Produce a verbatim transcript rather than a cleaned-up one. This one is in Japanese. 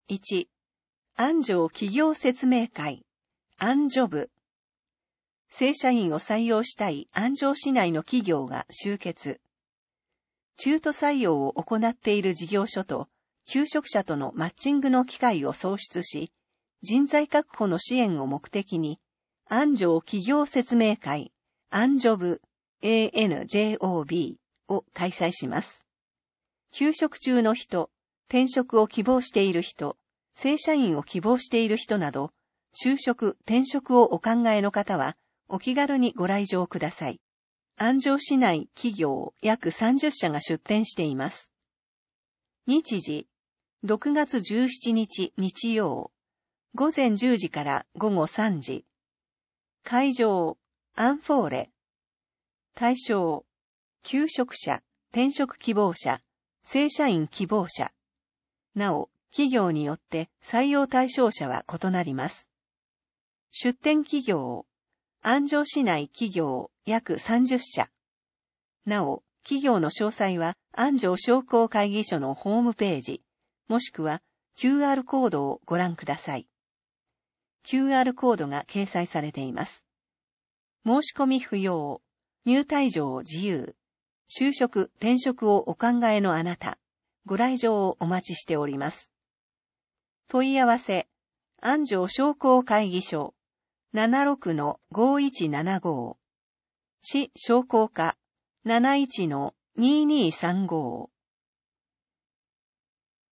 いち、安城企業説明会、安城部。正社員を採用したい安城市内の企業が集結。中途採用を行っている事業所と、求職者とのマッチングの機会を創出し、人材確保の支援を目的に、安城企業説明会、安城部 エーエヌジェーオービー を開催します。求職中の人、転職を希望している人、正社員を希望している人など、就職、転職をお考えの方は、お気軽にご来場ください。安城市内企業約さんじゅっしゃが出展しています。日時、ろくがつじゅうしちにち日曜、ごぜんじゅうじからごごさんじ。会場、アンフォーレ。対象、求職者、転職希望者、正社員希望者。なお、企業によって採用対象者は異なります。出展企業、安城市内企業約さんじゅっしゃ。なお、企業の詳細は安城商工会議所のホームページ、もしくは キューアール コードをご覧ください。キューアール コードが掲載されています。申し込み不要、入退場自由、就職、転職をお考えのあなた、ご来場をお待ちしております。問い合わせ、安城商工会議所 ななろくのごいちななご、市商工課 なないちのにーにーさんご